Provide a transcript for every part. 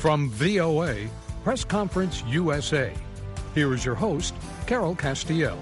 From VOA, Press Conference USA, here is your host, Carol Castiel.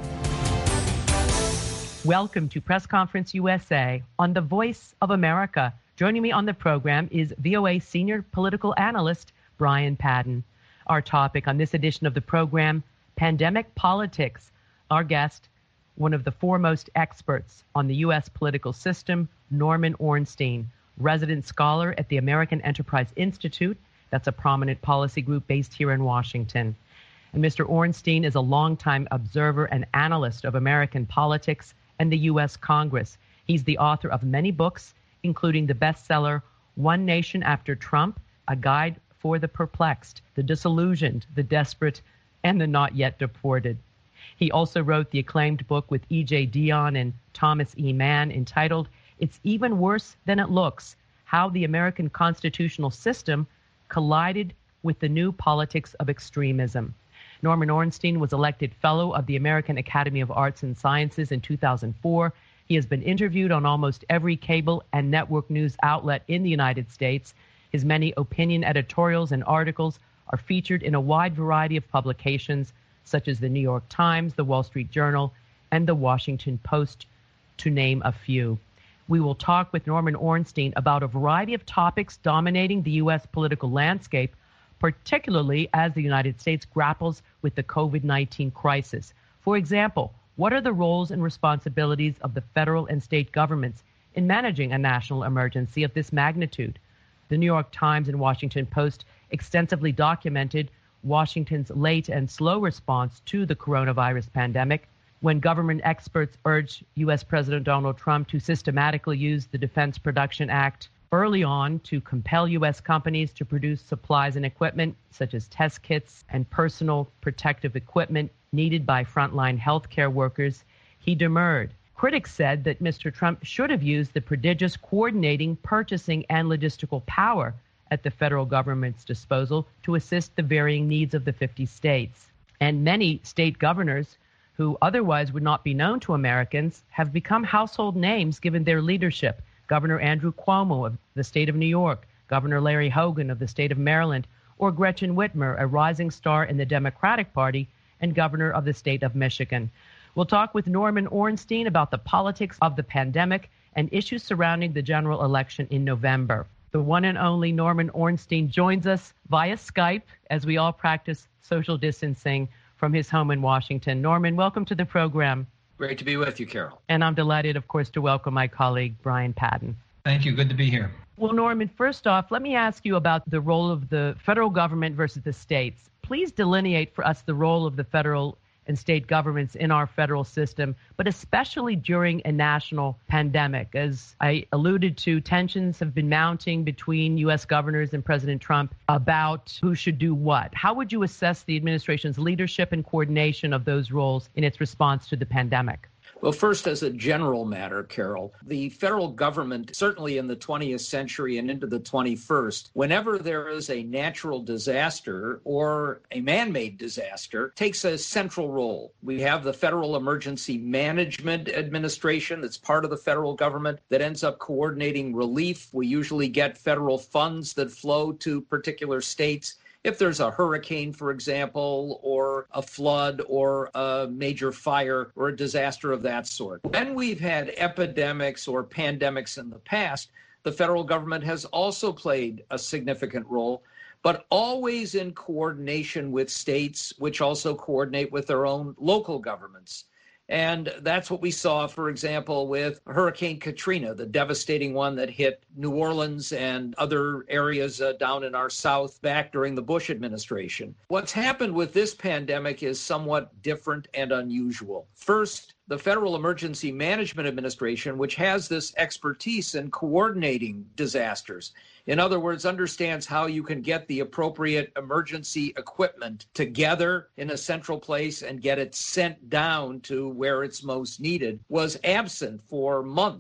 Welcome to Press Conference USA on the Voice of America. Joining me on the program is VOA Senior Political Analyst Brian Padden. Our topic on this edition of the program, Pandemic Politics. Our guest, one of the foremost experts on the U.S. political system, Norman Ornstein, resident scholar at the American Enterprise Institute. That's a prominent policy group based here in Washington. And Mr. Ornstein is a longtime observer and analyst of American politics and the U.S. Congress. He's the author of many books, including the bestseller One Nation After Trump, A Guide for the Perplexed, the Disillusioned, the Desperate, and the Not Yet Deported. He also wrote the acclaimed book with E.J. Dionne and Thomas E. Mann entitled It's Even Worse Than It Looks, How the American Constitutional System Collided with the New Politics of Extremism. Norman Ornstein was elected Fellow of the American Academy of Arts and Sciences in 2004. He has been interviewed on almost every cable and network news outlet in the United States. His many opinion editorials and articles are featured in a wide variety of publications, such as the New York Times, the Wall Street Journal, and the Washington Post, to name a few. We will talk with Norman Ornstein about a variety of topics dominating the U.S. political landscape, particularly as the United States grapples with the COVID-19 crisis. For example, what are the roles and responsibilities of the federal and state governments in managing a national emergency of this magnitude? The New York Times and Washington Post extensively documented Washington's late and slow response to the coronavirus pandemic, when government experts urged U.S. President Donald Trump to systematically use the Defense Production Act early on to compel U.S. companies to produce supplies and equipment, such as test kits and personal protective equipment needed by frontline healthcare workers, he demurred. Critics said that Mr. Trump should have used the prodigious coordinating, purchasing, and logistical power at the federal government's disposal to assist the varying needs of the 50 states. And many state governors who otherwise would not be known to Americans have become household names given their leadership. Governor Andrew Cuomo of the state of New York, Governor Larry Hogan of the state of Maryland, or Gretchen Whitmer, a rising star in the Democratic Party and governor of the state of Michigan. We'll talk with Norman Ornstein about the politics of the pandemic and issues surrounding the general election in November. The one and only Norman Ornstein joins us via Skype as we all practice social distancing from his home in Washington. Norman, welcome to the program. Great to be with you, Carol. And I'm delighted, of course, to welcome my colleague, Brian Padden. Thank you. Good to be here. Well, Norman, first off, let me ask you about the role of the federal government versus the states. Please delineate for us the role of the federal and state governments in our federal system, but especially during a national pandemic. As I alluded to, tensions have been mounting between U.S. governors and President Trump about who should do what. How would you assess the administration's leadership and coordination of those roles in its response to the pandemic? Well, first, as a general matter, Carol, the federal government, certainly in the 20th century and into the 21st, whenever there is a natural disaster or a man-made disaster, takes a central role. We have the Federal Emergency Management Administration that's part of the federal government that ends up coordinating relief. We usually get federal funds that flow to particular states. If there's a hurricane, for example, or a flood or a major fire or a disaster of that sort. When we've had epidemics or pandemics in the past, the federal government has also played a significant role, but always in coordination with states, which also coordinate with their own local governments. And that's what we saw, for example, with Hurricane Katrina, the devastating one that hit New Orleans and other areas down in our south back during the Bush administration. What's happened with this pandemic is somewhat different and unusual. First, the Federal Emergency Management Administration, which has this expertise in coordinating disasters, in other words, understands how you can get the appropriate emergency equipment together in a central place and get it sent down to where it's most needed, was absent for months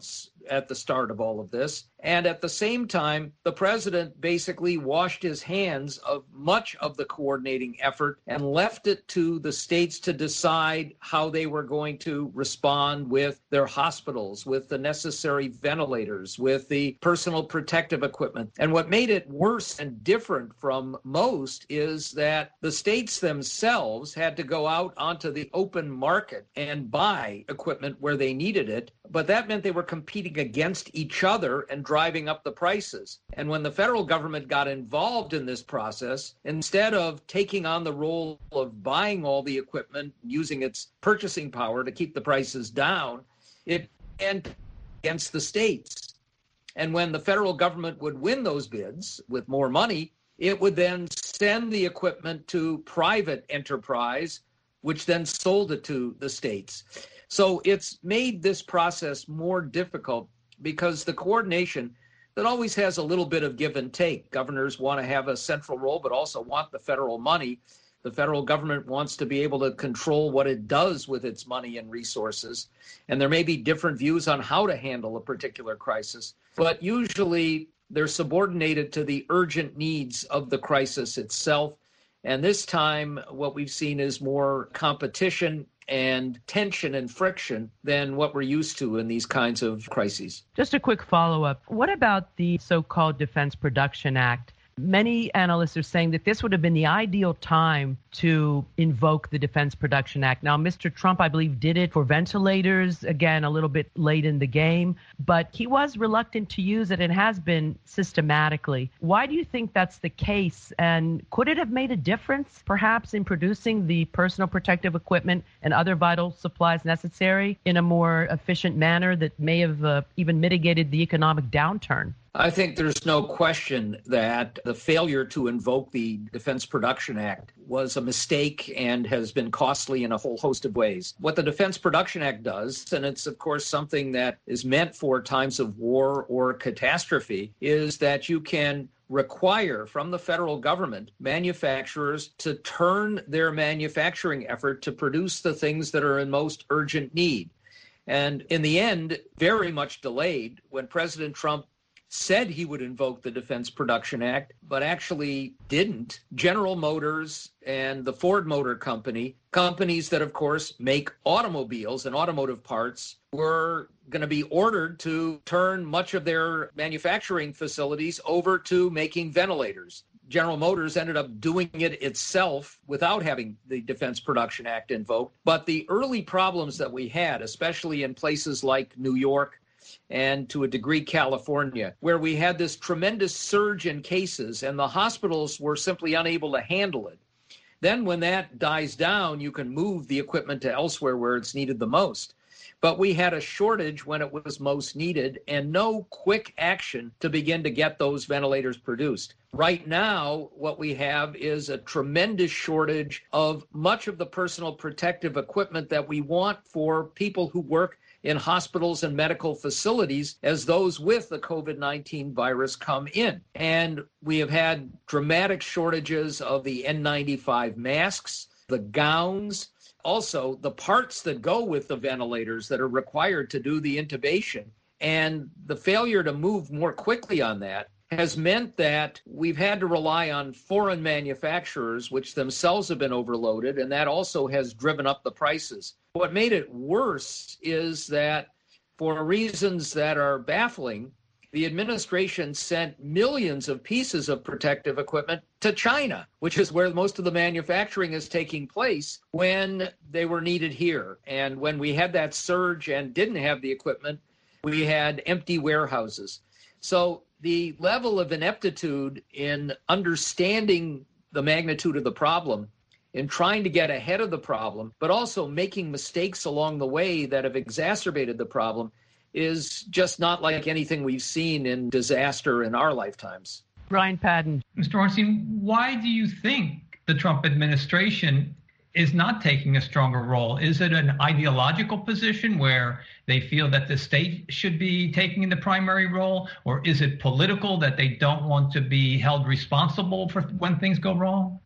at the start of all of this. And at the same time, the president basically washed his hands of much of the coordinating effort and left it to the states to decide how they were going to respond with their hospitals, with the necessary ventilators, with the personal protective equipment. And what made it worse and different from most is that the states themselves had to go out onto the open market and buy equipment where they needed it. But that meant they were competing against each other and driving up the prices. And when the federal government got involved in this process, instead of taking on the role of buying all the equipment, using its purchasing power to keep the prices down, it went against the states. And when the federal government would win those bids with more money, it would then send the equipment to private enterprise, which then sold it to the states. So it's made this process more difficult because the coordination that always has a little bit of give and take. Governors want to have a central role, but also want the federal money. The federal government wants to be able to control what it does with its money and resources. And there may be different views on how to handle a particular crisis, but usually they're subordinated to the urgent needs of the crisis itself. And this time, what we've seen is more competition and tension and friction than what we're used to in these kinds of crises. Just a quick follow-up. What about the so-called Defense Production Act? Many analysts are saying that this would have been the ideal time to invoke the Defense Production Act. Now, Mr. Trump, I believe, did it for ventilators, again, a little bit late in the game, but he was reluctant to use it and has been systematically. Why do you think that's the case? And could it have made a difference, perhaps, in producing the personal protective equipment and other vital supplies necessary in a more efficient manner that may have even mitigated the economic downturn? I think there's no question that the failure to invoke the Defense Production Act was a mistake and has been costly in a whole host of ways. What the Defense Production Act does, and it's of course something that is meant for times of war or catastrophe, is that you can require from the federal government manufacturers to turn their manufacturing effort to produce the things that are in most urgent need. And in the end, very much delayed, when President Trump said he would invoke the Defense Production Act, but actually didn't. General Motors and the Ford Motor Company, companies that, of course, make automobiles and automotive parts, were going to be ordered to turn much of their manufacturing facilities over to making ventilators. General Motors ended up doing it itself without having the Defense Production Act invoked. But the early problems that we had, especially in places like New York, and to a degree California, where we had this tremendous surge in cases and the hospitals were simply unable to handle it. Then when that dies down, you can move the equipment to elsewhere where it's needed the most. But we had a shortage when it was most needed and no quick action to begin to get those ventilators produced. Right now, what we have is a tremendous shortage of much of the personal protective equipment that we want for people who work in hospitals and medical facilities as those with the COVID-19 virus come in. And we have had dramatic shortages of the N95 masks, the gowns, also the parts that go with the ventilators that are required to do the intubation. And the failure to move more quickly on that has meant that we've had to rely on foreign manufacturers, which themselves have been overloaded, and that also has driven up the prices. What made it worse is that, for reasons that are baffling, the administration sent millions of pieces of protective equipment to China, which is where most of the manufacturing is taking place, when they were needed here. And when we had that surge and didn't have the equipment, we had empty warehouses. So the level of ineptitude in understanding the magnitude of the problem, in trying to get ahead of the problem, but also making mistakes along the way that have exacerbated the problem, is just not like anything we've seen in disaster in our lifetimes. Brian Padden. Mr. Ornstein, why do you think the Trump administration is not taking a stronger role? Is it an ideological position where they feel that the state should be taking the primary role? Or is it political, that they don't want to be held responsible for when things go wrong?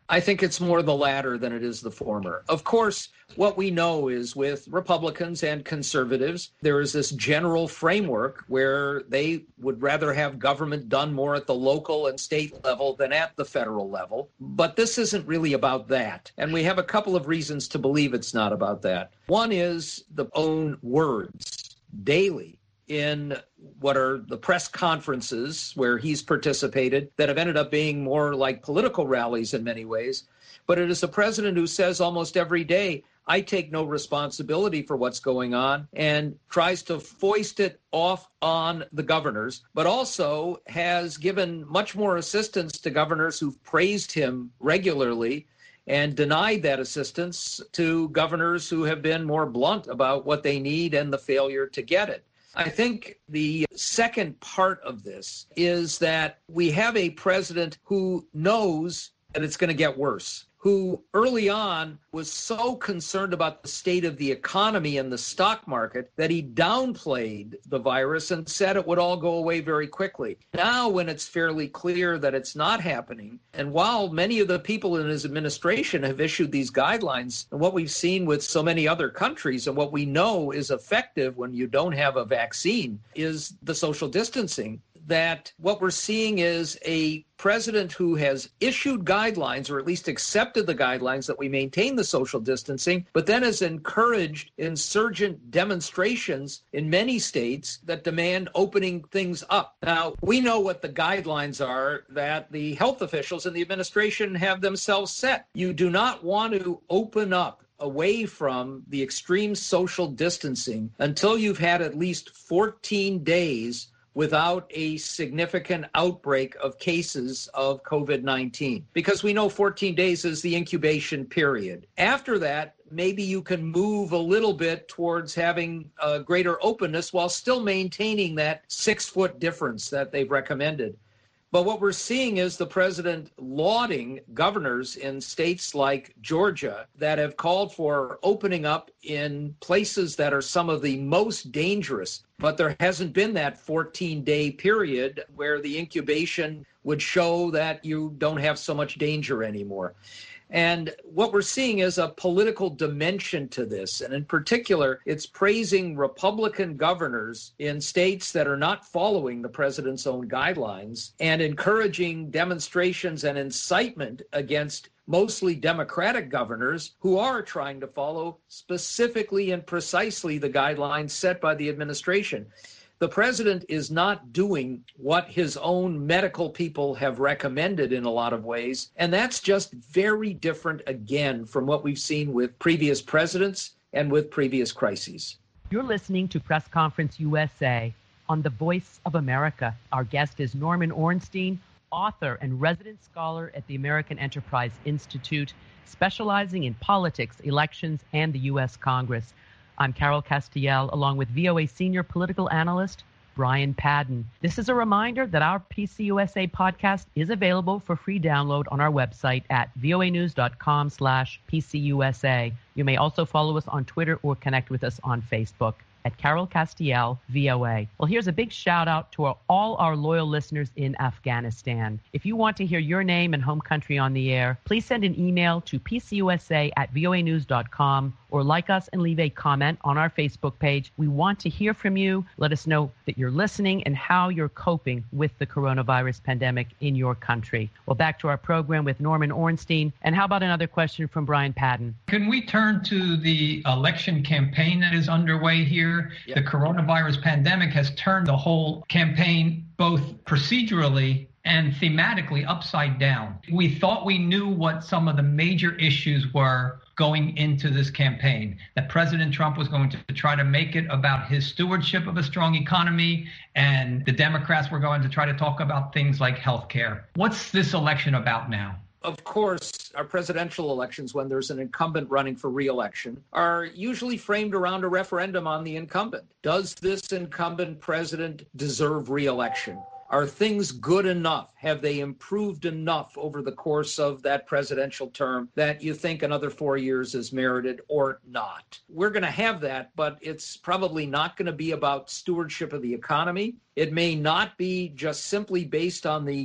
I think it's more the latter than it is the former. Of course, what we know is with Republicans and conservatives, there is this general framework where they would rather have government done more at the local and state level than at the federal level. But this isn't really about that. And we have a couple of reasons to believe it's not about that. One is the own words daily in what are the press conferences where he's participated that have ended up being more like political rallies in many ways. But it is a president who says almost every day, I take no responsibility for what's going on, and tries to foist it off on the governors, but also has given much more assistance to governors who've praised him regularly and denied that assistance to governors who have been more blunt about what they need and the failure to get it. I think the second part of this is that we have a president who knows that it's going to get worse, who early on was so concerned about the state of the economy and the stock market that he downplayed the virus and said it would all go away very quickly. Now, when it's fairly clear that it's not happening, and while many of the people in his administration have issued these guidelines, and what we've seen with so many other countries and what we know is effective when you don't have a vaccine is the social distancing, that what we're seeing is a president who has issued guidelines, or at least accepted the guidelines that we maintain the social distancing, but then has encouraged insurgent demonstrations in many states that demand opening things up. Now, we know what the guidelines are that the health officials in the administration have themselves set. You do not want to open up away from the extreme social distancing until you've had at least 14 days without a significant outbreak of cases of COVID-19, because we know 14 days is the incubation period. After that, maybe you can move a little bit towards having a greater openness while still maintaining that 6-foot difference that they've recommended. But what we're seeing is the president lauding governors in states like Georgia that have called for opening up in places that are some of the most dangerous. But there hasn't been that 14-day period where the incubation would show that you don't have so much danger anymore. And what we're seeing is a political dimension to this. And in particular, it's praising Republican governors in states that are not following the president's own guidelines and encouraging demonstrations and incitement against mostly Democratic governors who are trying to follow specifically and precisely the guidelines set by the administration. The president is not doing what his own medical people have recommended in a lot of ways, and that's just very different, again, from what we've seen with previous presidents and with previous crises. You're listening to Press Conference USA on The Voice of America. Our guest is Norman Ornstein, author and resident scholar at the American Enterprise Institute, specializing in politics, elections, and the U.S. Congress. I'm Carol Castiel, along with VOA senior political analyst Brian Padden. This is a reminder that our PCUSA podcast is available for free download on our website at voanews.com/PCUSA. You may also follow us on Twitter or connect with us on Facebook at Carol Castiel, VOA. Well, here's a big shout out to all our loyal listeners in Afghanistan. If you want to hear your name and home country on the air, please send an email to pcusa@voanews.com or like us and leave a comment on our Facebook page. We want to hear from you. Let us know that you're listening and how you're coping with the coronavirus pandemic in your country. Well, back to our program with Norman Ornstein. And how about another question from Brian Padden? Can we turn to the election campaign that is underway here? Yeah. The coronavirus pandemic has turned the whole campaign both procedurally and thematically upside down. We thought we knew what some of the major issues were going into this campaign, that President Trump was going to try to make it about his stewardship of a strong economy, and the Democrats were going to try to talk about things like health care. What's this election about now? Of course, our presidential elections, when there's an incumbent running for re-election, are usually framed around a referendum on the incumbent. Does this incumbent president deserve re-election? Are things good enough? Have they improved enough over the course of that presidential term that you think another 4 years is merited or not? We're going to have that, but it's probably not going to be about stewardship of the economy. It may not be just simply based on the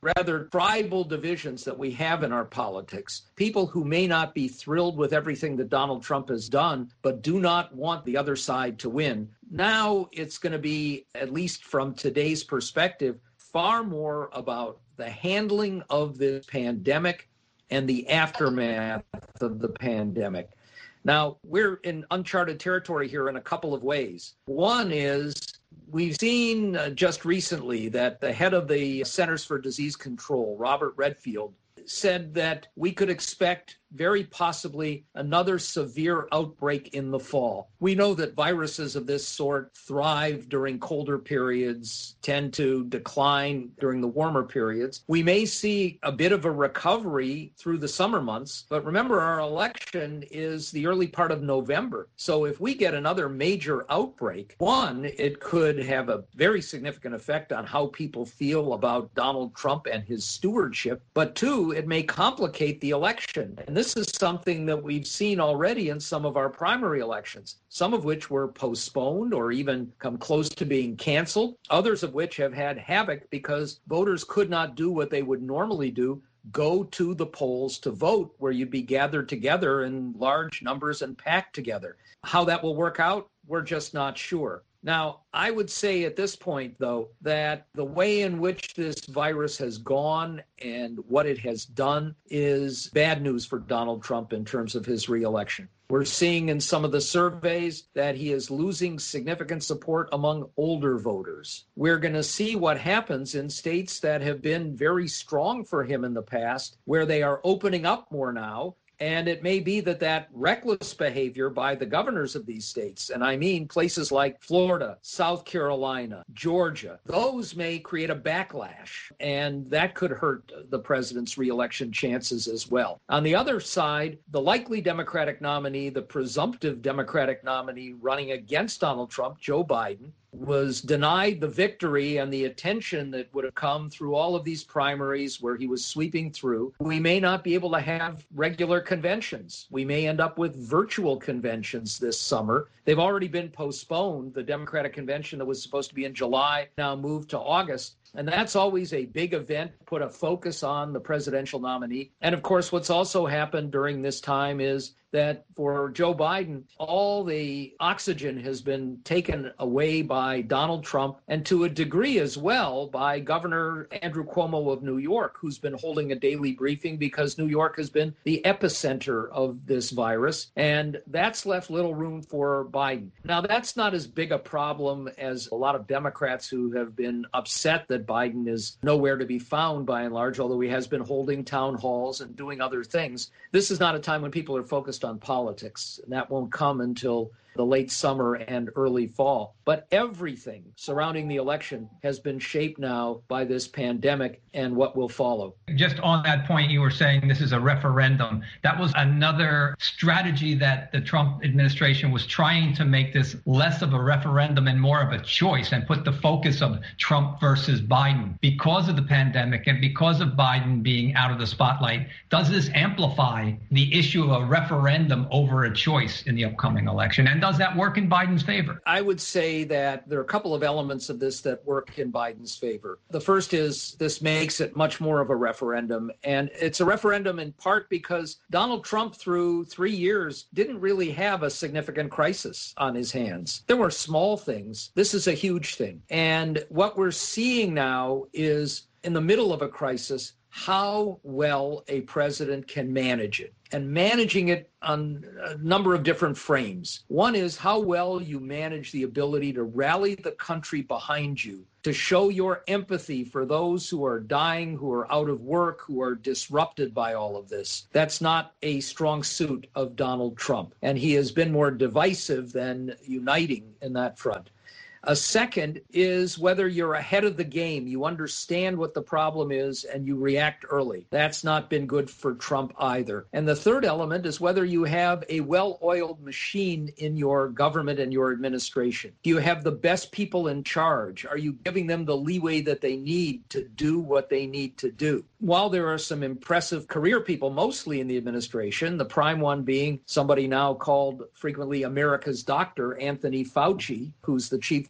rather tribal divisions that we have in our politics. People who may not be thrilled with everything that Donald Trump has done, but do not want the other side to win. Now it's going to be, at least from today's perspective, far more about the handling of this pandemic and the aftermath of the pandemic. Now, we're in uncharted territory here in a couple of ways. One is we've seen just recently that the head of the Centers for Disease Control, Robert Redfield, said that we could expect very possibly another severe outbreak in the fall. We know that viruses of this sort thrive during colder periods, tend to decline during the warmer periods. We may see a bit of a recovery through the summer months, but remember, our election is the early part of November. So if we get another major outbreak, one, it could have a very significant effect on how people feel about Donald Trump and his stewardship, but two, it may complicate the election. And this is something that we've seen already in some of our primary elections, some of which were postponed or even come close to being canceled, others of which have had havoc because voters could not do what they would normally do, go to the polls to vote, where you'd be gathered together in large numbers and packed together. How that will work out, we're just not sure. Now, I would say at this point, though, that the way in which this virus has gone and what it has done is bad news for Donald Trump in terms of his reelection. We're seeing in some of the surveys that he is losing significant support among older voters. We're going to see what happens in states that have been very strong for him in the past, where they are opening up more now. And it may be that reckless behavior by the governors of these states, and I mean places like Florida, South Carolina, Georgia, those may create a backlash, and that could hurt the president's reelection chances as well. On the other side, the likely Democratic nominee, the presumptive Democratic nominee running against Donald Trump, Joe Biden, was denied the victory and the attention that would have come through all of these primaries where he was sweeping through. We may not be able to have regular conventions. We may end up with virtual conventions this summer. They've already been postponed. The Democratic convention that was supposed to be in July now moved to August. And that's always a big event, put a focus on the presidential nominee. And of course, what's also happened during this time is that for Joe Biden, all the oxygen has been taken away by Donald Trump, and to a degree as well by Governor Andrew Cuomo of New York, who's been holding a daily briefing because New York has been the epicenter of this virus, and that's left little room for Biden. Now, that's not as big a problem as a lot of Democrats who have been upset that Biden is nowhere to be found by and large, although he has been holding town halls and doing other things. This is not a time when people are focused on politics, and that won't come until the late summer and early fall. But everything surrounding the election has been shaped now by this pandemic and what will follow. Just on that point, you were saying this is a referendum. That was another strategy that the Trump administration was trying to make this less of a referendum and more of a choice and put the focus of Trump versus Biden. Because of the pandemic and because of Biden being out of the spotlight, does this amplify the issue of a referendum over a choice in the upcoming election? And does that work in Biden's favor? I would say that there are a couple of elements of this that work in Biden's favor. The first is this makes it much more of a referendum. And it's a referendum in part because Donald Trump, through 3 years, didn't really have a significant crisis on his hands. There were small things. This is a huge thing. And what we're seeing now is, in the middle of a crisis, how well a president can manage it, and managing it on a number of different frames. One is how well you manage the ability to rally the country behind you, to show your empathy for those who are dying, who are out of work, who are disrupted by all of this. That's not a strong suit of Donald Trump, and he has been more divisive than uniting in that front. A second is whether you're ahead of the game, you understand what the problem is, and you react early. That's not been good for Trump either. And the third element is whether you have a well-oiled machine in your government and your administration. Do you have the best people in charge? Are you giving them the leeway that they need to do what they need to do? While there are some impressive career people, mostly in the administration, the prime one being somebody now called frequently America's doctor, Anthony Fauci, who's the chief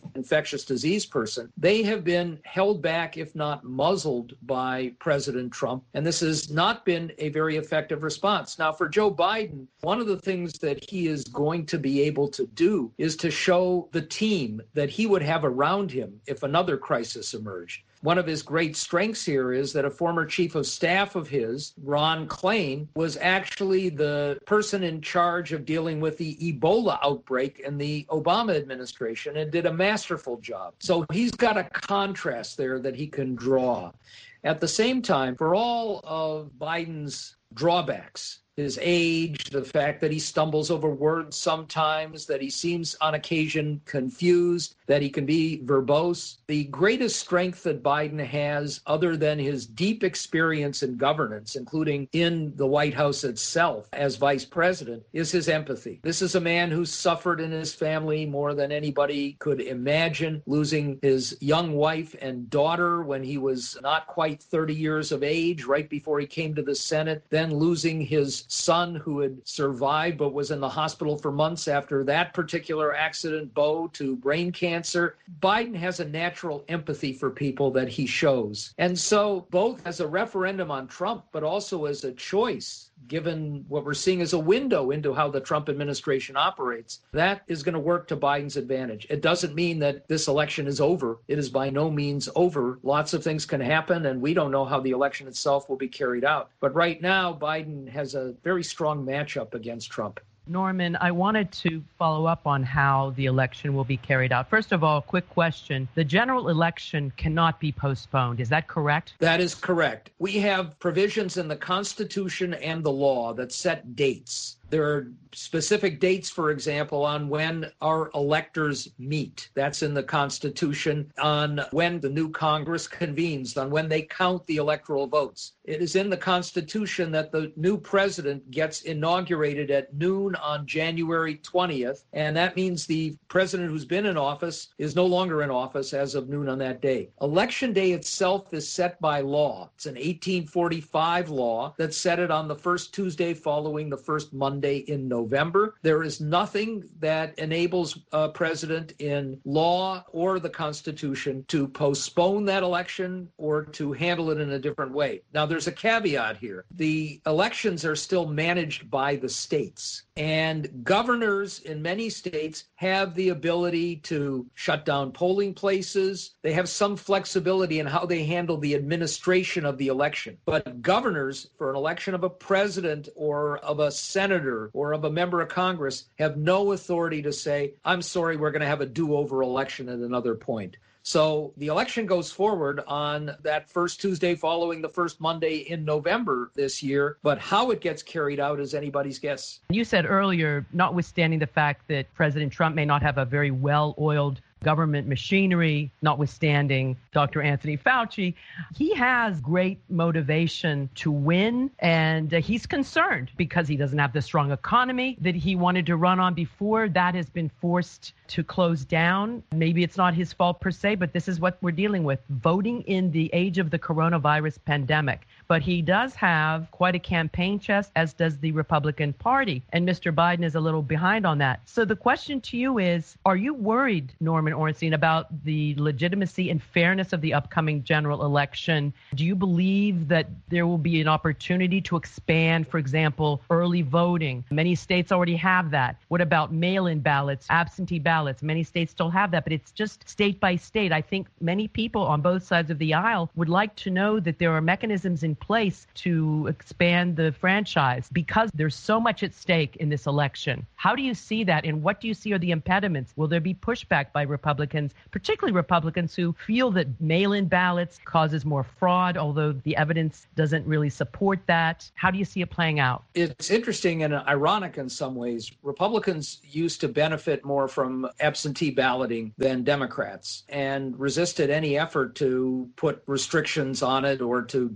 infectious disease person, they have been held back, if not muzzled, by President Trump. And this has not been a very effective response. Now, for Joe Biden, one of the things that he is going to be able to do is to show the team that he would have around him if another crisis emerged. One of his great strengths here is that a former chief of staff of his, Ron Klain, was actually the person in charge of dealing with the Ebola outbreak in the Obama administration and did a masterful job. So he's got a contrast there that he can draw. At the same time, for all of Biden's drawbacks, his age, the fact that he stumbles over words sometimes, that he seems on occasion confused, that he can be verbose. The greatest strength that Biden has, other than his deep experience in governance, including in the White House itself as vice president, is his empathy. This is a man who suffered in his family more than anybody could imagine, losing his young wife and daughter when he was not quite 30 years of age, right before he came to the Senate, then losing his son who had survived but was in the hospital for months after that particular accident, Bo, to brain cancer. Biden has a natural empathy for people that he shows. And so both as a referendum on Trump, but also as a choice, given what we're seeing as a window into how the Trump administration operates, that is going to work to Biden's advantage. It doesn't mean that this election is over. It is by no means over. Lots of things can happen, and we don't know how the election itself will be carried out. But right now, Biden has a very strong matchup against Trump. Norman, I wanted to follow up on how the election will be carried out. First of all, quick question. The general election cannot be postponed. Is that correct? That is correct. We have provisions in the Constitution and the law that set dates. There are specific dates, for example, on when our electors meet. That's in the Constitution, on when the new Congress convenes, on when they count the electoral votes. It is in the Constitution that the new president gets inaugurated at noon on January 20th, and that means the president who's been in office is no longer in office as of noon on that day. Election day itself is set by law. It's an 1845 law that set it on the first Tuesday following the first Monday in November. There is nothing that enables a president in law or the Constitution to postpone that election or to handle it in a different way. Now, there's a caveat here. The elections are still managed by the states, and governors in many states have the ability to shut down polling places. They have some flexibility in how they handle the administration of the election. But governors, for an election of a president or of a senator or of a member of Congress, have no authority to say, I'm sorry, we're going to have a do-over election at another point. So the election goes forward on that first Tuesday following the first Monday in November this year, but how it gets carried out is anybody's guess. You said earlier, notwithstanding the fact that President Trump may not have a very well-oiled government machinery, notwithstanding Dr. Anthony Fauci, he has great motivation to win, and he's concerned because he doesn't have the strong economy that he wanted to run on before. That has been forced to close down. Maybe it's not his fault per se, but this is what we're dealing with, voting in the age of the coronavirus pandemic. But he does have quite a campaign chest, as does the Republican Party, and Mr. Biden is a little behind on that. So the question to you is, are you worried, Norman Ornstein, about the legitimacy and fairness of the upcoming general election? Do you believe that there will be an opportunity to expand, for example, early voting? Many states already have that. What about mail-in ballots, absentee ballots? Many states still have that, but it's just state by state. I think many people on both sides of the aisle would like to know that there are mechanisms in place to expand the franchise because there's so much at stake in this election. How do you see that, and what do you see are the impediments? Will there be pushback by Republicans, particularly Republicans who feel that mail-in ballots causes more fraud, although the evidence doesn't really support that? How do you see it playing out? It's interesting and ironic in some ways. Republicans used to benefit more from absentee balloting than Democrats and resisted any effort to put restrictions on it or to deal with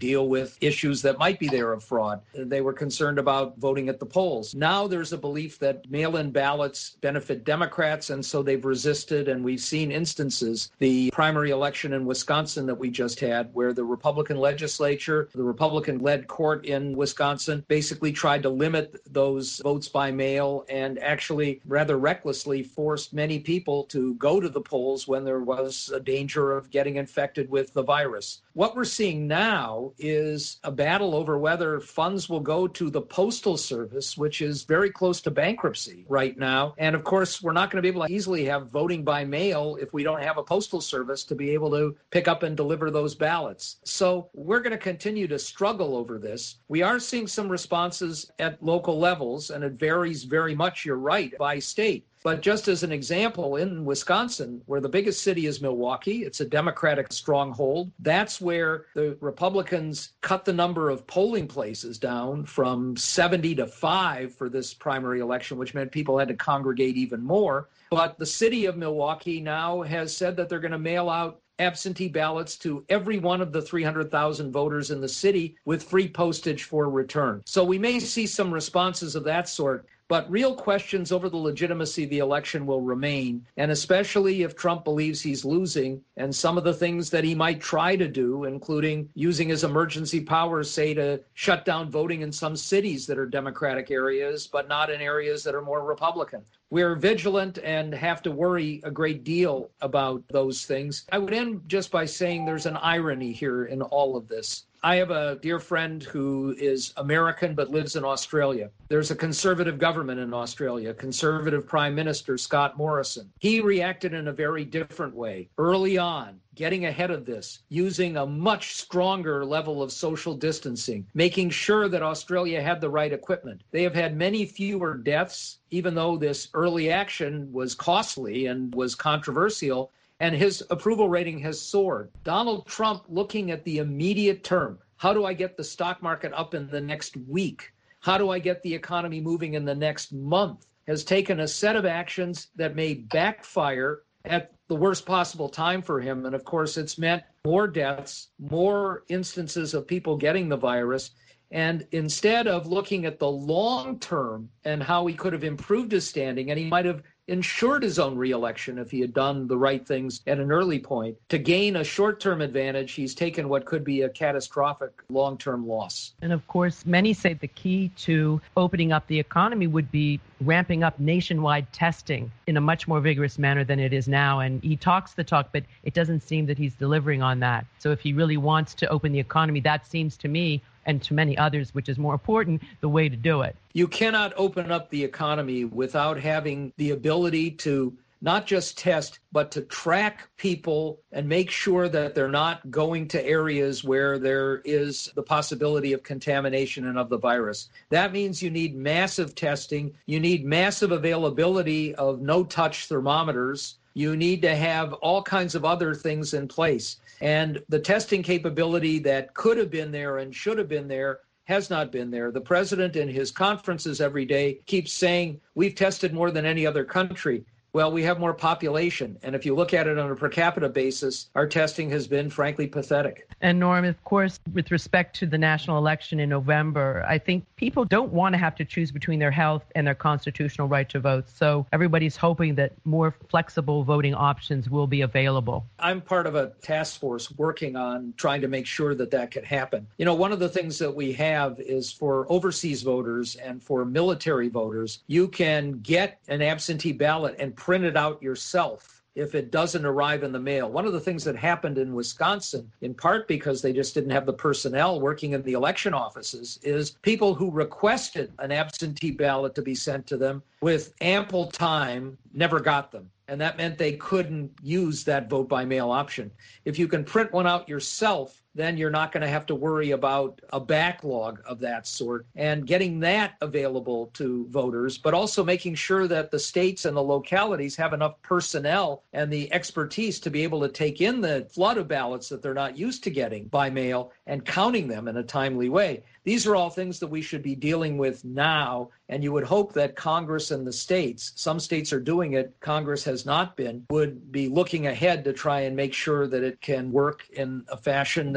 with issues that might be there of fraud. They were concerned about voting at the polls. Now there's a belief that mail-in ballots benefit Democrats, and so they've resisted, and we've seen instances, the primary election in Wisconsin that we just had, where the Republican legislature, the Republican-led court in Wisconsin, basically tried to limit those votes by mail and actually rather recklessly forced many people to go to the polls when there was a danger of getting infected with the virus. What we're seeing now is a battle over whether funds will go to the Postal Service, which is very close to bankruptcy right now. And of course, we're not going to be able to easily have voting by mail if we don't have a Postal Service to be able to pick up and deliver those ballots. So we're going to continue to struggle over this. We are seeing some responses at local levels, and it varies very much, you're right, by state. But just as an example, in Wisconsin, where the biggest city is Milwaukee, it's a Democratic stronghold. That's where the Republicans cut the number of polling places down from 70 to 5 for this primary election, which meant people had to congregate even more. But the city of Milwaukee now has said that they're going to mail out absentee ballots to every one of the 300,000 voters in the city with free postage for return. So we may see some responses of that sort. But real questions over the legitimacy of the election will remain, and especially if Trump believes he's losing, and some of the things that he might try to do, including using his emergency powers, say, to shut down voting in some cities that are Democratic areas, but not in areas that are more Republican. We're vigilant and have to worry a great deal about those things. I would end just by saying there's an irony here in all of this. I have a dear friend who is American but lives in Australia. There's a conservative government in Australia, conservative Prime Minister Scott Morrison. He reacted in a very different way early on, getting ahead of this, using a much stronger level of social distancing, making sure that Australia had the right equipment. They have had many fewer deaths, even though this early action was costly and was controversial. And his approval rating has soared. Donald Trump, looking at the immediate term, how do I get the stock market up in the next week? How do I get the economy moving in the next month? Has taken a set of actions that may backfire at the worst possible time for him. And of course, it's meant more deaths, more instances of people getting the virus. And instead of looking at the long term and how he could have improved his standing, and he might have ensured his own reelection if he had done the right things at an early point, to gain a short-term advantage, he's taken what could be a catastrophic long-term loss. And of course, many say the key to opening up the economy would be ramping up nationwide testing in a much more vigorous manner than it is now. And he talks the talk, but it doesn't seem that he's delivering on that. So if he really wants to open the economy, that seems to me, and to many others, which is more important, the way to do it. You cannot open up the economy without having the ability to not just test, but to track people and make sure that they're not going to areas where there is the possibility of contamination and of the virus. That means you need massive testing. You need massive availability of no-touch thermometers. You need to have all kinds of other things in place. And the testing capability that could have been there and should have been there has not been there. The president in his conferences every day keeps saying, we've tested more than any other country. Well, we have more population. And if you look at it on a per capita basis, our testing has been, frankly, pathetic. And Norm, of course, with respect to the national election in November, I think people don't want to have to choose between their health and their constitutional right to vote. So everybody's hoping that more flexible voting options will be available. I'm part of a task force working on trying to make sure that that could happen. You know, one of the things that we have is for overseas voters and for military voters, you can get an absentee ballot and print it out yourself if it doesn't arrive in the mail. One of the things that happened in Wisconsin, in part because they just didn't have the personnel working in the election offices, is people who requested an absentee ballot to be sent to them with ample time never got them. And that meant they couldn't use that vote by mail option. If you can print one out yourself, then you're not going to have to worry about a backlog of that sort, and getting that available to voters, but also making sure that the states and the localities have enough personnel and the expertise to be able to take in the flood of ballots that they're not used to getting by mail and counting them in a timely way. These are all things that we should be dealing with now, and you would hope that Congress and the states, some states are doing it, Congress has not been, would be looking ahead to try and make sure that it can work in a fashion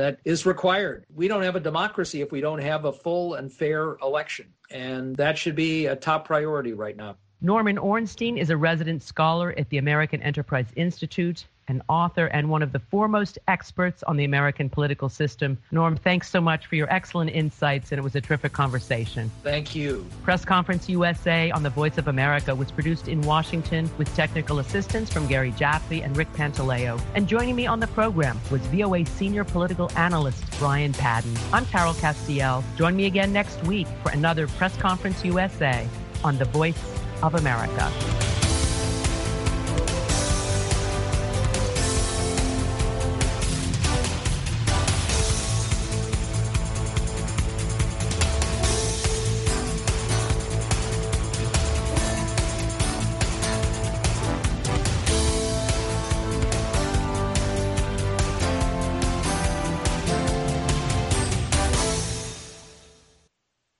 that is required. We don't have a democracy if we don't have a full and fair election. And that should be a top priority right now. Norman Ornstein is a resident scholar at the American Enterprise Institute, an author, and one of the foremost experts on the American political system. Norm, thanks so much for your excellent insights, and it was a terrific conversation. Thank you. Press Conference USA on the Voice of America was produced in Washington with technical assistance from Gary Jaffe and Rick Pantaleo. And joining me on the program was VOA senior political analyst Brian Padden. I'm Carol Castiel. Join me again next week for another Press Conference USA on the Voice of America.